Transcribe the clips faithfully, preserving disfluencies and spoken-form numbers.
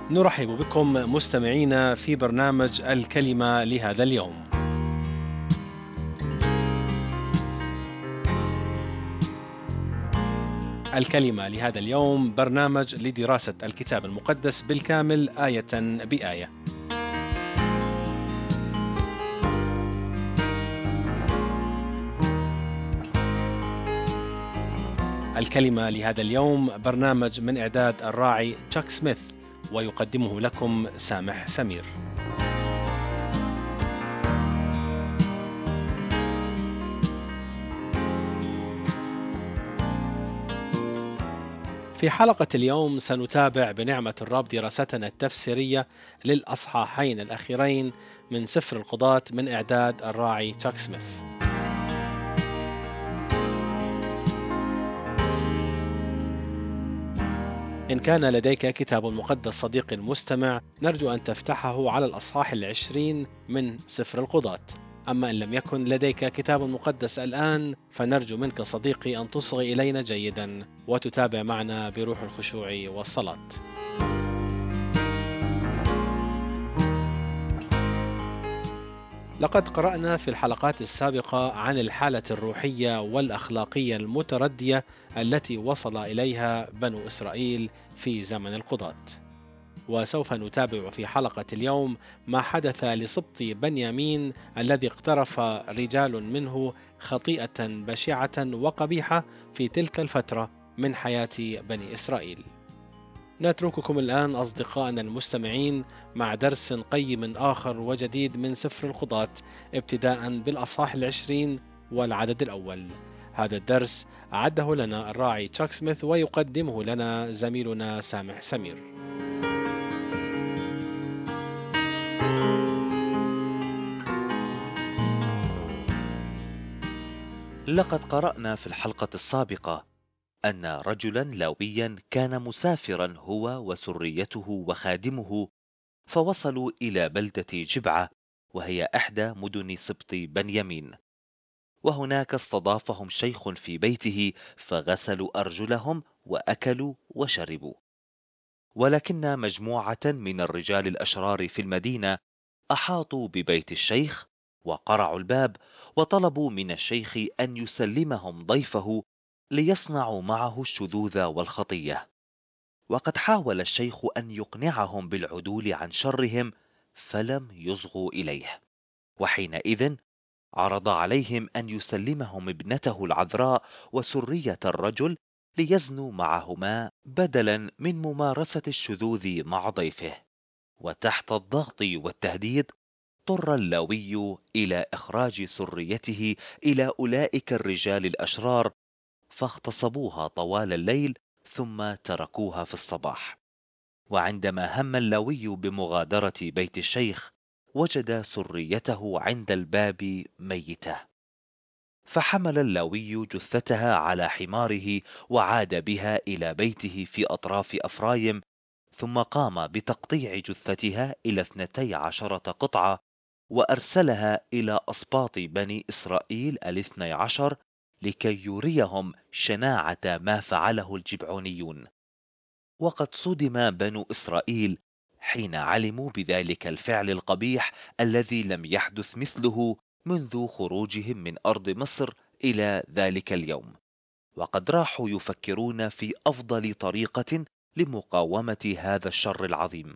نرحب بكم مستمعينا في برنامج الكلمة لهذا اليوم. الكلمة لهذا اليوم برنامج لدراسة الكتاب المقدس بالكامل آية بآية. الكلمة لهذا اليوم برنامج من إعداد الراعي تشاك سميث، ويقدمه لكم سامح سمير. في حلقة اليوم سنتابع بنعمة الرب دراستنا التفسيرية للأصحاحين الأخيرين من سفر القضاة من إعداد الراعي تشاك سميث. إن كان لديك كتاب مقدس صديقي المستمع، نرجو أن تفتحه على الأصحاح العشرين من سفر القضاة. أما إن لم يكن لديك كتاب مقدس الآن، فنرجو منك صديقي أن تصغي إلينا جيدا وتتابع معنا بروح الخشوع والصلاة. لقد قرأنا في الحلقات السابقة عن الحالة الروحية والأخلاقية المتردية التي وصل إليها بنو إسرائيل في زمن القضاة. وسوف نتابع في حلقة اليوم ما حدث لسبط بنيامين الذي اقترف رجال منه خطيئة بشعة وقبيحة في تلك الفترة من حياة بني إسرائيل. نترككم الآن أصدقائنا المستمعين مع درس قيم آخر وجديد من سفر القضاة، ابتداء بالأصحاح العشرين والعدد الأول. هذا الدرس أعده لنا الراعي تشاك سميث، ويقدمه لنا زميلنا سامح سمير. لقد قرأنا في الحلقة السابقة أن رجلا لاويا كان مسافرا هو وسريته وخادمه، فوصلوا إلى بلدة جبعة، وهي إحدى مدن سبط بنيامين. وهناك استضافهم شيخ في بيته، فغسلوا أرجلهم وأكلوا وشربوا. ولكن مجموعة من الرجال الأشرار في المدينة أحاطوا ببيت الشيخ وقرعوا الباب، وطلبوا من الشيخ أن يسلمهم ضيفه ليصنعوا معه الشذوذ والخطية. وقد حاول الشيخ أن يقنعهم بالعدول عن شرهم، فلم يصغوا إليه. وحينئذ عرض عليهم أن يسلمهم ابنته العذراء وسرية الرجل ليزنوا معهما بدلا من ممارسة الشذوذ مع ضيفه. وتحت الضغط والتهديد اضطر اللاوي إلى إخراج سريته إلى أولئك الرجال الأشرار، فاغتصبوها طوال الليل ثم تركوها في الصباح. وعندما هم اللاوي بمغادرة بيت الشيخ، وجد سريته عند الباب ميتة، فحمل اللاوي جثتها على حماره وعاد بها إلى بيته في أطراف أفرايم، ثم قام بتقطيع جثتها إلى اثنتي عشرة قطعة، وأرسلها إلى أسباط بني إسرائيل الاثني عشر لكي يريهم شناعة ما فعله الجبعونيون. وقد صدم بنو إسرائيل حين علموا بذلك الفعل القبيح الذي لم يحدث مثله منذ خروجهم من أرض مصر إلى ذلك اليوم، وقد راحوا يفكرون في أفضل طريقة لمقاومة هذا الشر العظيم.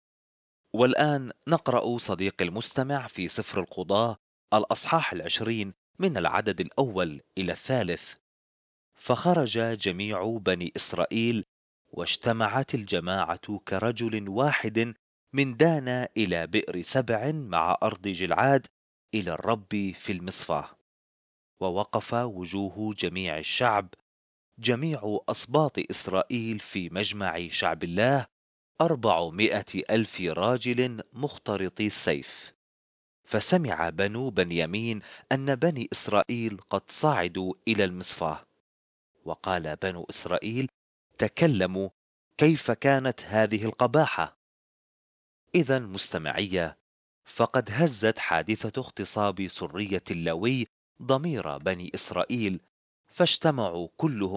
والآن نقرأ صديق المستمع في سفر القضاة الأصحاح العشرين من العدد الأول إلى الثالث. فخرج جميع بني إسرائيل، واجتمعت الجماعة كرجل واحد من دان إلى بئر سبع مع أرض جلعاد إلى الرب في المصفاة. ووقف وجوه جميع الشعب، جميع أسباط إسرائيل في مجمع شعب الله، أربعمائة ألف راجل مخترطي السيف. فسمع بنو بنيامين أن بني إسرائيل قد صعدوا إلى المصفاة، وقال بنو إسرائيل: تكلموا، كيف كانت هذه القباحة؟ إذا مستمعية، فقد هزت حادثة اغتصاب سرية اللاوي ضمير بني إسرائيل، فاجتمعوا كلهم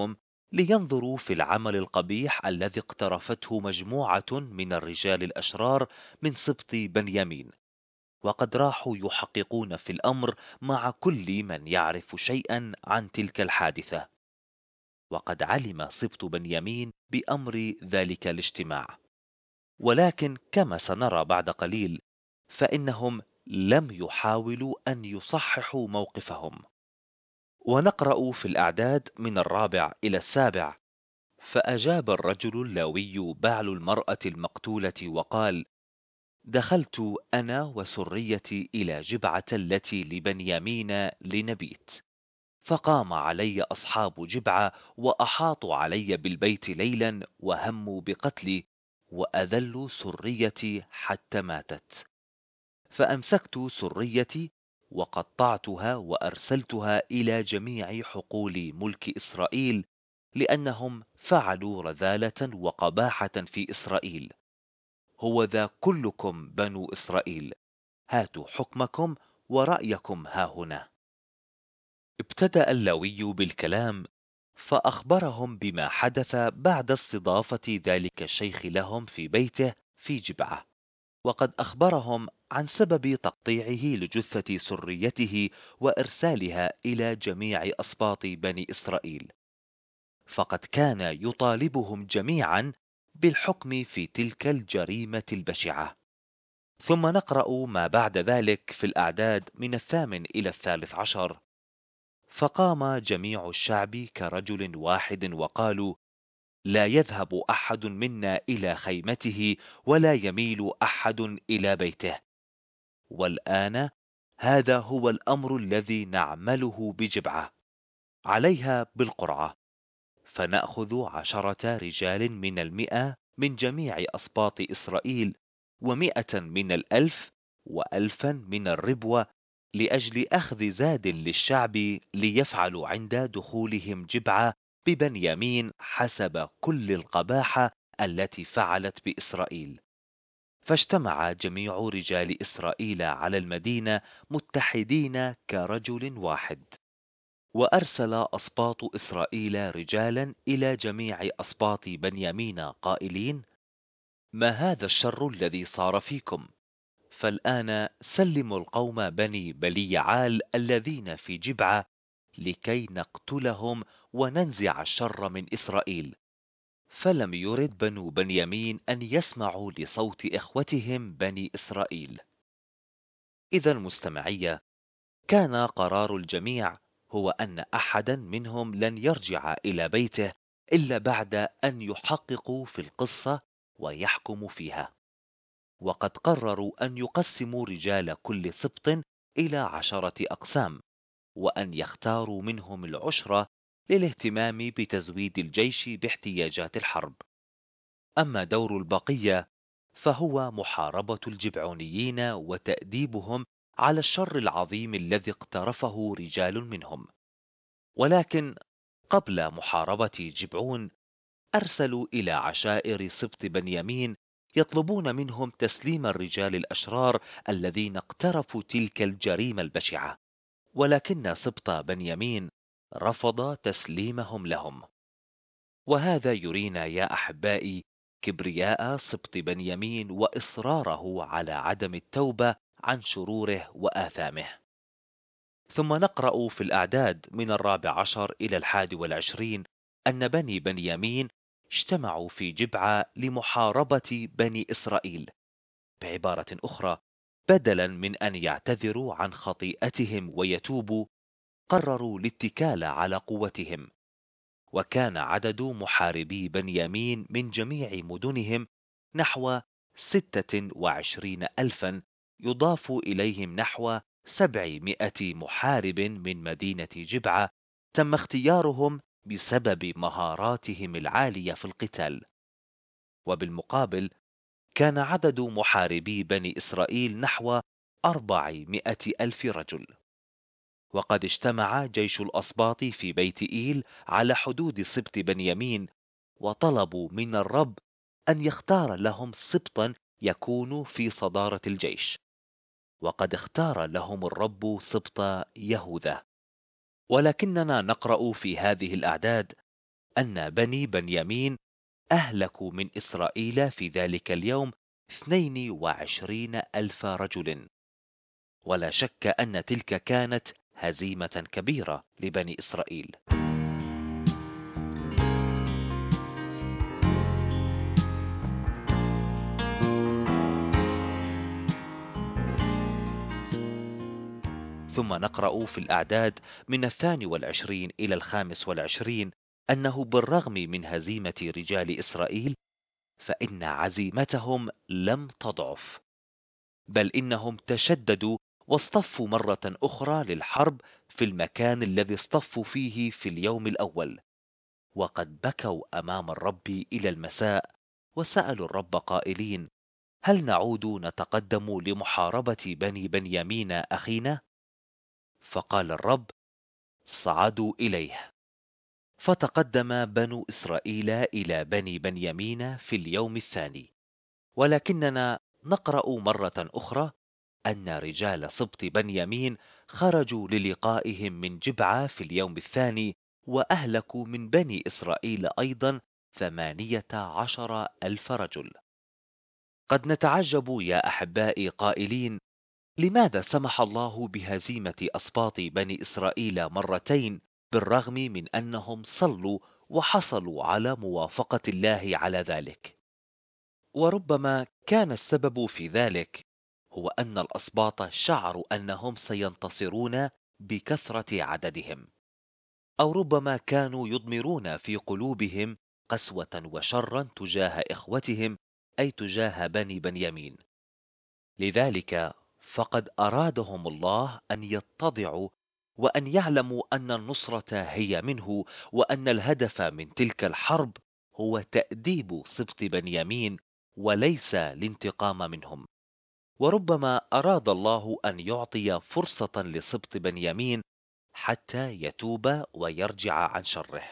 لينظروا في العمل القبيح الذي اقترفته مجموعة من الرجال الأشرار من سبط بنيامين. وقد راحوا يحققون في الأمر مع كل من يعرف شيئا عن تلك الحادثة. وقد علم سبط بنيامين بأمر ذلك الاجتماع، ولكن كما سنرى بعد قليل فإنهم لم يحاولوا أن يصححوا موقفهم. ونقرأ في الأعداد من الرابع إلى السابع: فأجاب الرجل اللاوي بعل المرأة المقتولة وقال: دخلت أنا وسريتي إلى جبعة التي لبنيامين لنبيت، فقام علي أصحاب جبعة وأحاطوا علي بالبيت ليلا وهموا بقتلي، وأذلوا سريتي حتى ماتت. فأمسكت سريتي وقطعتها وأرسلتها إلى جميع حقول ملك إسرائيل، لأنهم فعلوا رذالة وقباحة في إسرائيل. هو ذا كلكم بنو إسرائيل، هاتوا حكمكم ورأيكم ها هنا. ابتدأ اللاوي بالكلام، فأخبرهم بما حدث بعد استضافة ذلك الشيخ لهم في بيته في جبعة. وقد أخبرهم عن سبب تقطيعه لجثة سريته وإرسالها إلى جميع أسباط بني إسرائيل، فقد كان يطالبهم جميعا بالحكم في تلك الجريمة البشعة. ثم نقرأ ما بعد ذلك في الأعداد من الثامن إلى الثالث عشر: فقام جميع الشعب كرجل واحد وقالوا: لا يذهب أحد منا إلى خيمته، ولا يميل أحد إلى بيته. والآن هذا هو الأمر الذي نعمله بجبعة، عليها بالقرعة، فنأخذ عشرة رجال من المئة من جميع أسباط إسرائيل، ومئة من الألف، وألفا من الربوة، لأجل أخذ زاد للشعب ليفعلوا عند دخولهم جبعة ببنيامين حسب كل القباحة التي فعلت بإسرائيل. فاجتمع جميع رجال إسرائيل على المدينة متحدين كرجل واحد. وأرسل أسباط إسرائيل رجالا إلى جميع أسباط بنيامين قائلين: ما هذا الشر الذي صار فيكم؟ فالآن سلموا القوم بني بليعال الذين في جبعة، لكي نقتلهم وننزع الشر من إسرائيل. فلم يرد بنو بنيامين أن يسمعوا لصوت إخوتهم بني إسرائيل. إذا المستمعية، كان قرار الجميع هو أن أحدا منهم لن يرجع إلى بيته إلا بعد أن يحققوا في القصة ويحكموا فيها. وقد قرروا أن يقسموا رجال كل سبط إلى عشرة أقسام، وأن يختاروا منهم العشرة للاهتمام بتزويد الجيش باحتياجات الحرب. أما دور البقية فهو محاربة الجبعونيين وتأديبهم على الشر العظيم الذي اقترفه رجال منهم. ولكن قبل محاربة جبعون أرسلوا إلى عشائر سبط بنيامين يطلبون منهم تسليم الرجال الأشرار الذين اقترفوا تلك الجريمة البشعة، ولكن سبط بنيامين رفض تسليمهم لهم. وهذا يرينا يا أحبائي كبرياء سبط بنيامين وإصراره على عدم التوبة عن شروره وآثامه. ثم نقرأ في الأعداد من الرابع عشر إلى الحادي والعشرين أن بني بنيامين اجتمعوا في جبعة لمحاربة بني إسرائيل. بعبارة أخرى، بدلا من أن يعتذروا عن خطيئتهم ويتوبوا، قرروا الاتكال على قوتهم. وكان عدد محاربي بنيامين من جميع مدنهم نحو ستة وعشرين ألفا، يضاف إليهم نحو سبعمائة محارب من مدينة جبعة تم اختيارهم بسبب مهاراتهم العالية في القتال. وبالمقابل كان عدد محاربي بني إسرائيل نحو أربعمائة ألف رجل. وقد اجتمع جيش الأسباط في بيت إيل على حدود سبط بنيامين، وطلبوا من الرب أن يختار لهم سبطا يكون في صدارة الجيش. وقد اختار لهم الرب سبط يهوذا. ولكننا نقرأ في هذه الأعداد أن بني بنيامين أهلكوا من إسرائيل في ذلك اليوم اثنين وعشرين ألف رجل. ولا شك أن تلك كانت هزيمة كبيرة لبني إسرائيل. ثم نقرأ في الأعداد من الثاني والعشرين إلى الخامس والعشرين أنه بالرغم من هزيمة رجال إسرائيل فإن عزيمتهم لم تضعف، بل إنهم تشددوا واصطفوا مرة أخرى للحرب في المكان الذي اصطفوا فيه في اليوم الأول. وقد بكوا أمام الرب إلى المساء وسألوا الرب قائلين: هل نعود نتقدم لمحاربة بني بنيامين أخينا؟ فقال الرب: صعدوا إليه. فتقدم بنو إسرائيل إلى بني بنيامين في اليوم الثاني. ولكننا نقرأ مرة أخرى أن رجال سبط بنيامين خرجوا للقائهم من جبعة في اليوم الثاني، وأهلكوا من بني إسرائيل أيضا ثمانية عشر ألف رجل. قد نتعجب يا أحبائي قائلين: لماذا سمح الله بهزيمة أسباط بني إسرائيل مرتين بالرغم من أنهم صلوا وحصلوا على موافقة الله على ذلك؟ وربما كان السبب في ذلك هو أن الأسباط شعروا أنهم سينتصرون بكثرة عددهم، أو ربما كانوا يضمرون في قلوبهم قسوة وشرا تجاه إخوتهم، أي تجاه بني بنيامين. لذلك فقد أرادهم الله أن يتضعوا وأن يعلموا أن النصرة هي منه، وأن الهدف من تلك الحرب هو تأديب سبط بنيامين وليس الانتقام منهم. وربما أراد الله أن يعطي فرصة لسبط بنيامين حتى يتوب ويرجع عن شره.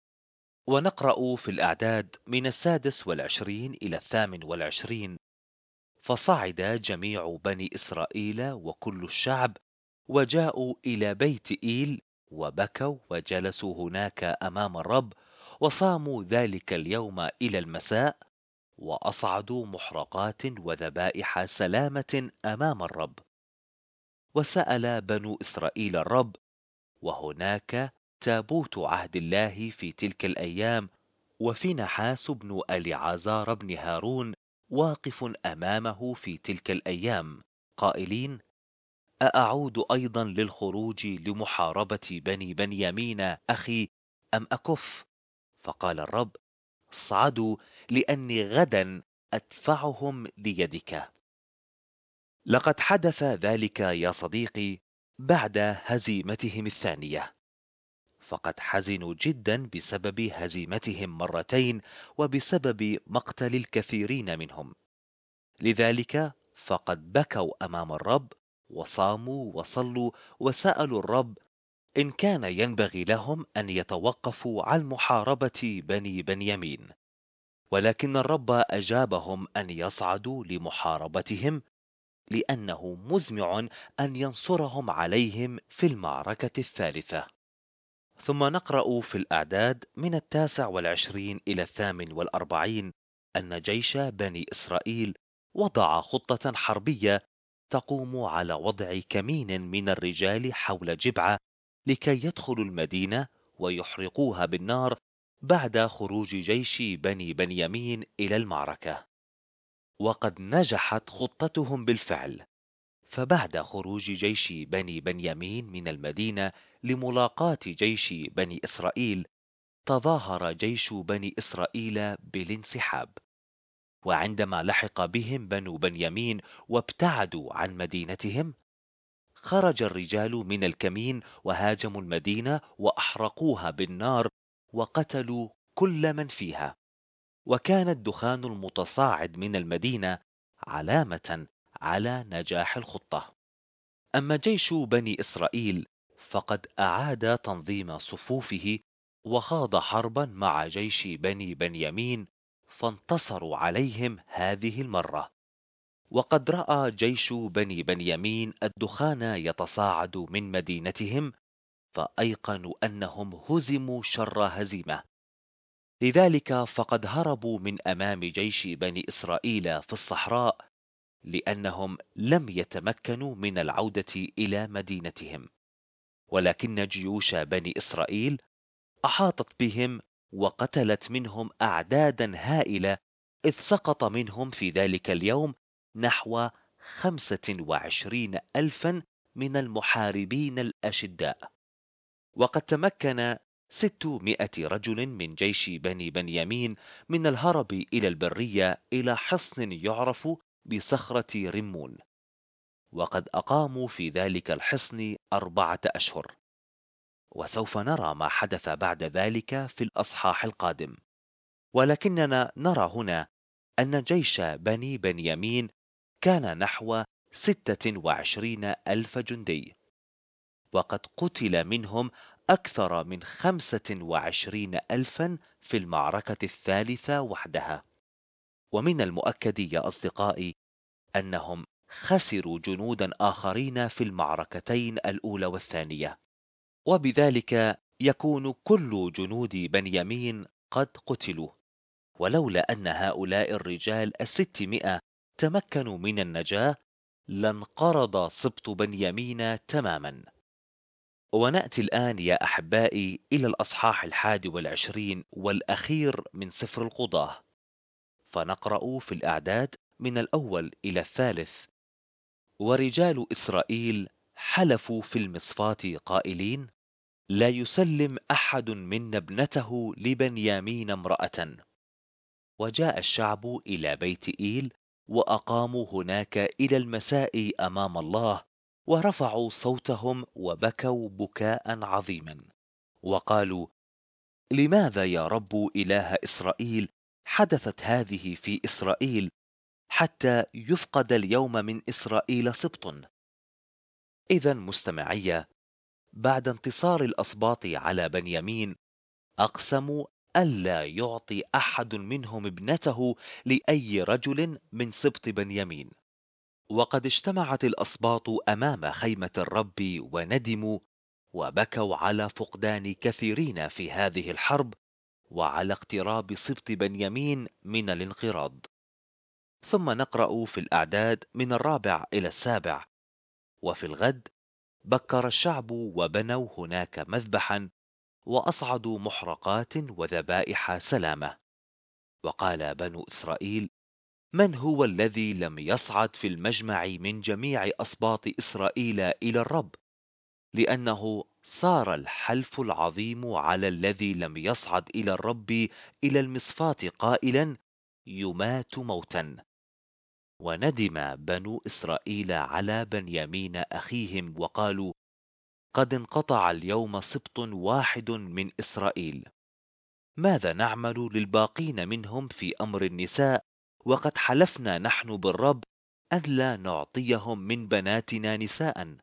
ونقرأ في الأعداد من السادس والعشرين إلى الثامن والعشرين: فصعد جميع بني إسرائيل وكل الشعب وجاءوا إلى بيت إيل وبكوا وجلسوا هناك أمام الرب، وصاموا ذلك اليوم إلى المساء، وأصعدوا محرقات وذبائح سلامة أمام الرب. وسأل بنو إسرائيل الرب، وهناك تابوت عهد الله في تلك الأيام، وفينحاس بن أليعازار بن هارون واقف أمامه في تلك الأيام، قائلين: أأعود أيضا للخروج لمحاربة بني بنيامين أخي أم أكف؟ فقال الرب: اصعدوا، لأني غدا أدفعهم ليدك. لقد حدث ذلك يا صديقي بعد هزيمتهم الثانية، فقد حزنوا جدا بسبب هزيمتهم مرتين وبسبب مقتل الكثيرين منهم. لذلك فقد بكوا أمام الرب وصاموا وصلوا وسألوا الرب إن كان ينبغي لهم أن يتوقفوا عن محاربة بني بنيامين. ولكن الرب أجابهم أن يصعدوا لمحاربتهم، لأنه مزمع أن ينصرهم عليهم في المعركة الثالثة. ثم نقرأ في الأعداد من التاسع والعشرين إلى الثامن والأربعين أن جيش بني إسرائيل وضع خطة حربية تقوم على وضع كمين من الرجال حول جبعة لكي يدخلوا المدينة ويحرقوها بالنار بعد خروج جيش بني بنيامين إلى المعركة. وقد نجحت خطتهم بالفعل، فبعد خروج جيش بني بنيامين من المدينة لملاقاة جيش بني إسرائيل، تظاهر جيش بني إسرائيل بالانسحاب. وعندما لحق بهم بنو بنيامين وابتعدوا عن مدينتهم، خرج الرجال من الكمين وهاجموا المدينة وأحرقوها بالنار وقتلوا كل من فيها. وكان الدخان المتصاعد من المدينة علامة على نجاح الخطة. أما جيش بني إسرائيل فقد أعاد تنظيم صفوفه وخاض حربا مع جيش بني بنيامين، فانتصروا عليهم هذه المرة. وقد رأى جيش بني بنيامين الدخان يتصاعد من مدينتهم، فأيقنوا أنهم هزموا شر هزيمة، لذلك فقد هربوا من أمام جيش بني إسرائيل في الصحراء، لأنهم لم يتمكنوا من العودة إلى مدينتهم. ولكن جيوش بني إسرائيل أحاطت بهم وقتلت منهم أعدادا هائلة، إذ سقط منهم في ذلك اليوم نحو خمسة وعشرين ألفا من المحاربين الأشداء. وقد تمكن ستمائة رجل من جيش بني بنيامين من الهرب إلى البرية إلى حصن يعرف بصخرة رمون، وقد أقاموا في ذلك الحصن أربعة أشهر. وسوف نرى ما حدث بعد ذلك في الأصحاح القادم، ولكننا نرى هنا أن جيش بني بنيامين كان نحو ستة وعشرين ألف جندي، وقد قتل منهم أكثر من خمسة وعشرين ألفا في المعركة الثالثة وحدها. ومن المؤكد يا أصدقائي أنهم خسروا جنودا آخرين في المعركتين الأولى والثانية، وبذلك يكون كل جنود بنيامين قد قتلوا. ولولا أن هؤلاء الرجال الستمائة تمكنوا من النجاة لانقرض سبط بنيامين تماما. ونأتي الآن يا أحبائي إلى الأصحاح الحادي والعشرين والأخير من سفر القضاة، فنقرأ في الأعداد من الأول إلى الثالث: ورجال إسرائيل حلفوا في المصفاة قائلين: لا يسلم أحد منا ابنته لبنيامين امرأة. وجاء الشعب إلى بيت إيل وأقاموا هناك إلى المساء أمام الله، ورفعوا صوتهم وبكوا بكاء عظيما، وقالوا: لماذا يا رب إله إسرائيل حدثت هذه في إسرائيل، حتى يفقد اليوم من إسرائيل سبط؟ إذا مستمعي، بعد انتصار الأسباط على بنيامين أقسموا ألا يعطي أحد منهم ابنته لأي رجل من سبط بنيامين. وقد اجتمعت الأسباط أمام خيمة الرب وندموا وبكوا على فقدان كثيرين في هذه الحرب، وعلى اقتراب سبط بنيامين من الانقراض. ثم نقرأ في الأعداد من الرابع إلى السابع: وفي الغد بكر الشعب وبنوا هناك مذبحا، وأصعدوا محرقات وذبائح سلامة. وقال بنو إسرائيل: من هو الذي لم يصعد في المجمع من جميع أسباط إسرائيل إلى الرب؟ لأنه صار الحلف العظيم على الذي لم يصعد إلى الرب إلى المصفاة قائلا: يمات موتا. وندم بنو إسرائيل على بنيامين أخيهم وقالوا: قد انقطع اليوم سبط واحد من إسرائيل. ماذا نعمل للباقين منهم في أمر النساء، وقد حلفنا نحن بالرب ألا نعطيهم من بناتنا نساء؟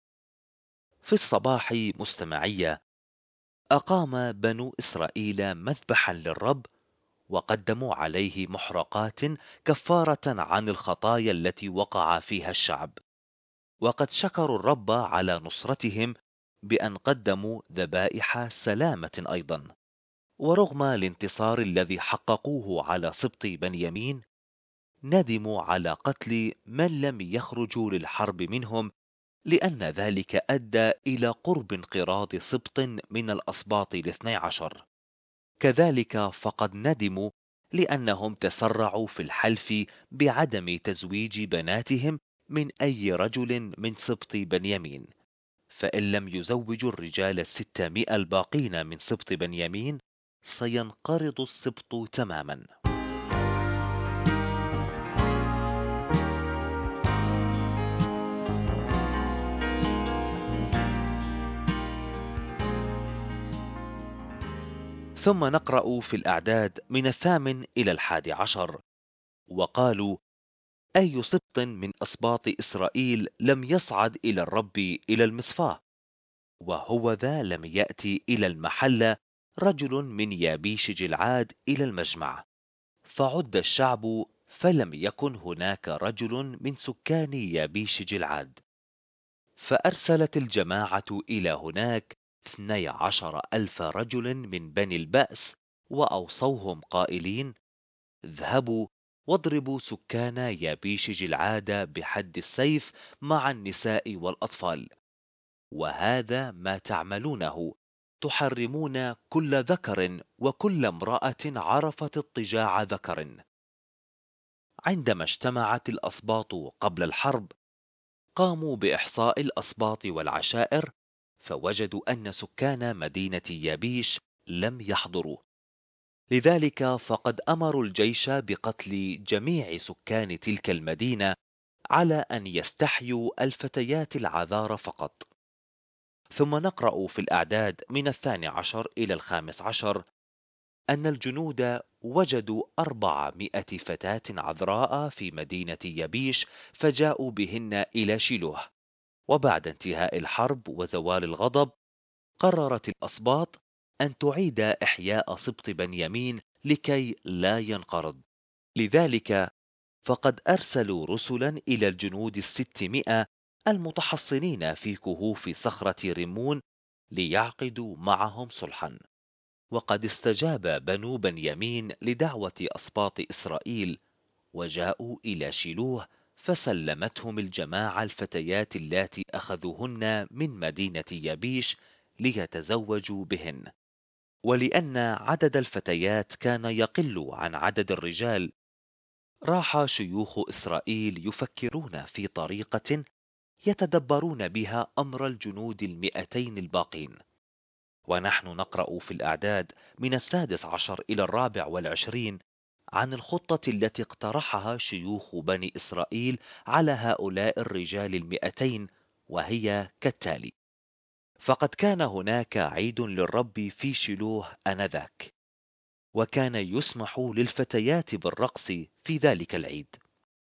في الصباح مستمعية أقام بنو إسرائيل مذبحا للرب، وقدموا عليه محرقات كفارة عن الخطايا التي وقع فيها الشعب. وقد شكروا الرب على نصرتهم بأن قدموا ذبائح سلامة أيضا. ورغم الانتصار الذي حققوه على سبط بنيامين، ندموا على قتل من لم يخرجوا للحرب منهم، لأن ذلك أدى إلى قرب انقراض سبط من الأسباط الاثني عشر. كذلك فقد ندموا لأنهم تسرعوا في الحلف بعدم تزويج بناتهم من أي رجل من سبط بنيامين، فإن لم يزوجوا الرجال الستمائة الباقين من سبط بنيامين سينقرض السبط تماما. ثم نقرأ في الأعداد من الثامن إلى الحادي عشر: وقالوا: أي سبط من أسباط إسرائيل لم يصعد إلى الرب إلى المصفاة؟ وهو ذا لم يأتي إلى المحلة رجل من يابيش جلعاد إلى المجمع. فعد الشعب فلم يكن هناك رجل من سكان يابيش جلعاد. فأرسلت الجماعة إلى هناك اثني عشر ألف رجل من بني البأس وأوصوهم قائلين: اذهبوا واضربوا سكان يابيش جلعاد بحد السيف مع النساء والأطفال، وهذا ما تعملونه، تحرمون كل ذكر وكل امرأة عرفت اضطجاع ذكر. عندما اجتمعت الأسباط قبل الحرب، قاموا بإحصاء الأسباط والعشائر، فوجدوا أن سكان مدينة يابيش لم يحضروا، لذلك فقد أمروا الجيش بقتل جميع سكان تلك المدينة على أن يستحيوا الفتيات العذار فقط. ثم نقرأ في الأعداد من الثاني عشر إلى الخامس عشر أن الجنود وجدوا أربعمائة فتاة عذراء في مدينة يبيش، فجاءوا بهن إلى شيلوه. وبعد انتهاء الحرب وزوال الغضب، قررت الأسباط أن تعيد إحياء سبط بنيامين لكي لا ينقرض، لذلك فقد أرسلوا رسلا إلى الجنود الستمائة المتحصنين في كهوف صخرة رمون ليعقدوا معهم صلحا. وقد استجاب بنو بنيامين لدعوة أسباط إسرائيل، وجاءوا إلى شيلوه، فسلمتهم الجماعة الفتيات اللاتي أخذوهن من مدينة يبيش ليتزوجوا بهن. ولأن عدد الفتيات كان يقل عن عدد الرجال، راح شيوخ إسرائيل يفكرون في طريقة يتدبرون بها أمر الجنود المئتين الباقين. ونحن نقرأ في الأعداد من السادس عشر إلى الرابع والعشرين عن الخطة التي اقترحها شيوخ بني إسرائيل على هؤلاء الرجال المئتين، وهي كالتالي: فقد كان هناك عيد للرب في شيلوه آنذاك، وكان يسمح للفتيات بالرقص في ذلك العيد،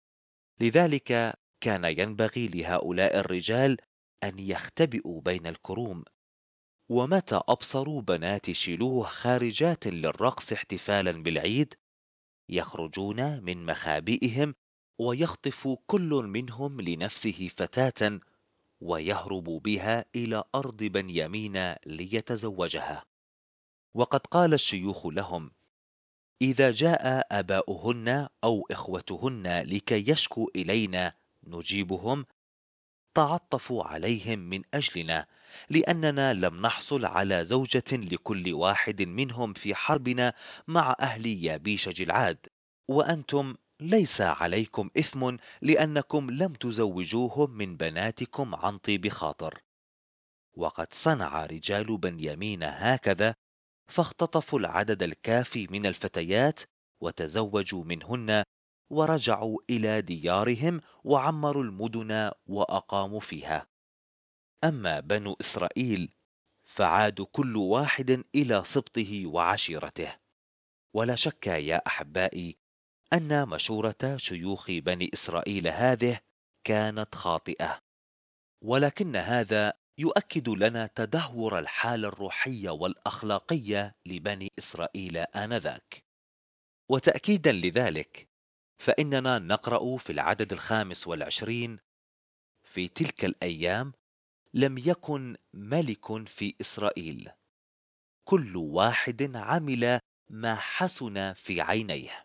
لذلك كان ينبغي لهؤلاء الرجال أن يختبئوا بين الكروم، ومتى أبصروا بنات شيلوه خارجات للرقص احتفالا بالعيد، يخرجون من مخابئهم ويخطف كل منهم لنفسه فتاة ويهرب بها إلى أرض بنيامين ليتزوجها. وقد قال الشيوخ لهم: إذا جاء آباؤهن أو إخوتهن لكي يشكوا إلينا نجيبهم، تعطفوا عليهم من أجلنا، لأننا لم نحصل على زوجة لكل واحد منهم في حربنا مع أهل يابيش جلعاد، وأنتم ليس عليكم إثم لأنكم لم تزوجوهم من بناتكم عن طيب خاطر. وقد صنع رجال بنيامين هكذا، فاختطفوا العدد الكافي من الفتيات وتزوجوا منهن، ورجعوا إلى ديارهم وعمروا المدن وأقاموا فيها. أما بنو إسرائيل فعادوا كل واحد إلى سبطه وعشيرته. ولا شك يا أحبائي أن مشورة شيوخ بني إسرائيل هذه كانت خاطئة، ولكن هذا يؤكد لنا تدهور الحالة الروحية والأخلاقية لبني إسرائيل آنذاك. وتأكيدا لذلك، فإننا نقرأ في العدد الخامس والعشرين: في تلك الأيام لم يكن ملك في إسرائيل، كل واحد عمل ما حسن في عينيه.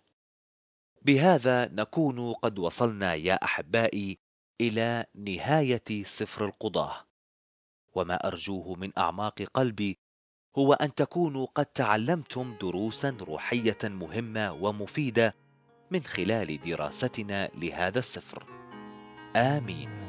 بهذا نكون قد وصلنا يا أحبائي إلى نهاية سفر القضاة، وما أرجوه من أعماق قلبي هو أن تكونوا قد تعلمتم دروسا روحية مهمة ومفيدة من خلال دراستنا لهذا السفر. آمين.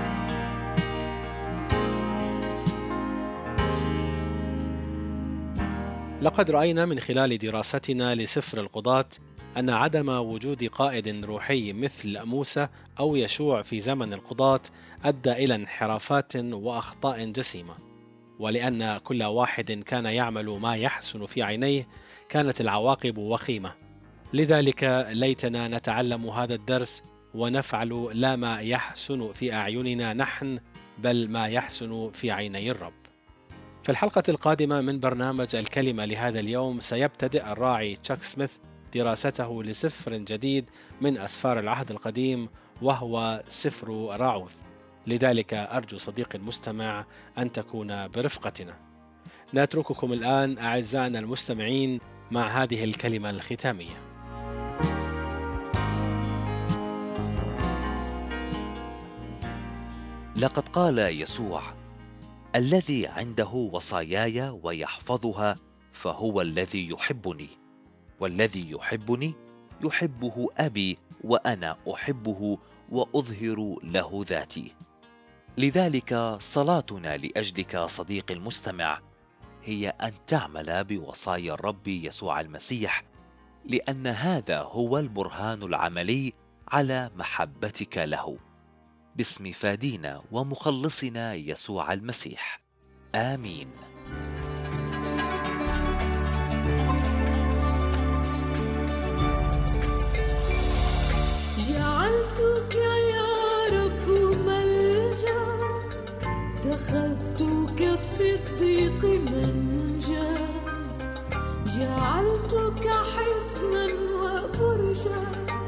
لقد رأينا من خلال دراستنا لسفر القضاة أن عدم وجود قائد روحي مثل موسى أو يشوع في زمن القضاة أدى إلى انحرافات وأخطاء جسيمة، ولأن كل واحد كان يعمل ما يحسن في عينيه كانت العواقب وخيمة. لذلك ليتنا نتعلم هذا الدرس ونفعل لا ما يحسن في أعيننا نحن، بل ما يحسن في عيني الرب. في الحلقة القادمة من برنامج الكلمة لهذا اليوم سيبتدئ الراعي تشاك سميث دراسته لسفر جديد من أسفار العهد القديم، وهو سفر راعوث. لذلك أرجو صديقي المستمع أن تكون برفقتنا. نترككم الآن أعزائنا المستمعين مع هذه الكلمة الختامية. لقد قال يسوع: الذي عنده وصاياي ويحفظها فهو الذي يحبني، والذي يحبني يحبه أبي، وأنا أحبه وأظهر له ذاتي. لذلك صلاتنا لأجلك صديقي المستمع هي أن تعمل بوصايا الرب يسوع المسيح، لأن هذا هو البرهان العملي على محبتك له، باسم فادينا ومخلصنا يسوع المسيح. آمين. جعلتك يا رب ملجأ، اتخذتك في الضيق منجا، جعلتك حصنا وبرجا،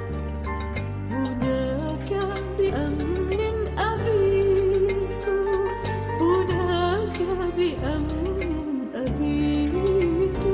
هناك بأمن أبيت، هناك بأمن أبيت.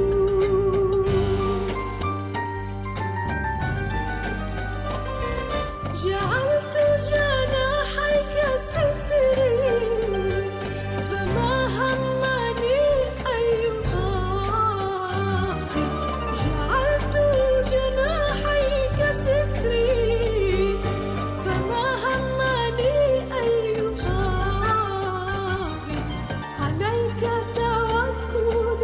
جعلت جناحيك ستري، فما همني أي خائف. جعلت جناحيك ستري، فما همني أي خائف. عليك توكل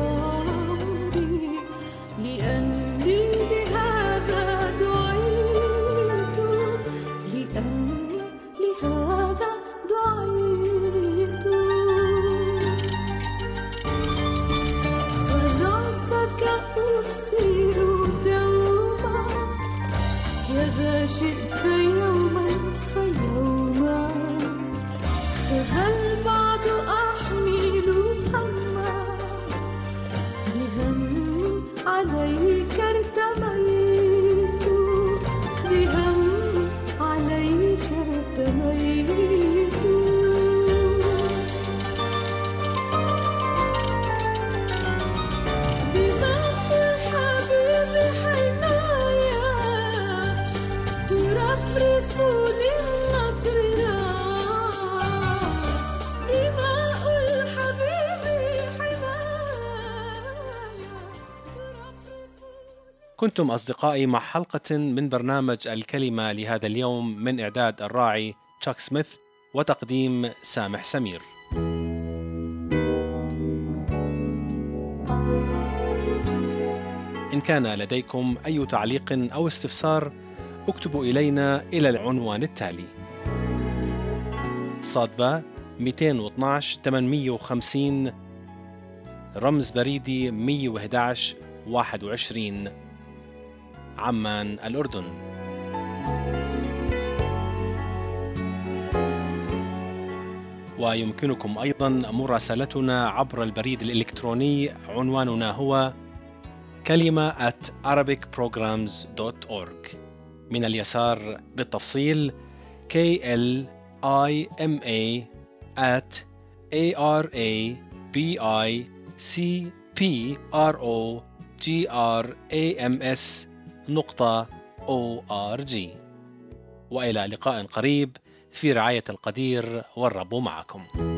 أمري، لأني لهذا دعيت، لأني لهذا دعيت. خلاصك أبصر دوما، كذا شئت يوما فيوما. فهل بعد أحمل هما، بهمي عليك ارتميت، بهمي عليك ارتميت. بمجد الحبيب حمايا، ترفرف للنصر راح. دماء الحبيب حمايا، ترفرف. كنتم أصدقائي مع حلقة من برنامج الكلمة لهذا اليوم، من إعداد الراعي تشاك سميث وتقديم سامح سمير. إن كان لديكم أي تعليق أو استفسار، اكتبوا إلينا إلى العنوان التالي: صادبة مئتين واثناشر ثمانمئة وخمسين، رمز بريدي مئة وأحد عشر واحد وعشرين، عمان، الأردن. ويمكنكم أيضا مراسلتنا عبر البريد الإلكتروني، عنواننا هو كلمة at arabic programs dot org. من اليسار بالتفصيل K L I M A at A R A B I C P R O G R A M S نقطة O R G. وإلى لقاء قريب في رعاية القدير، والرب معكم.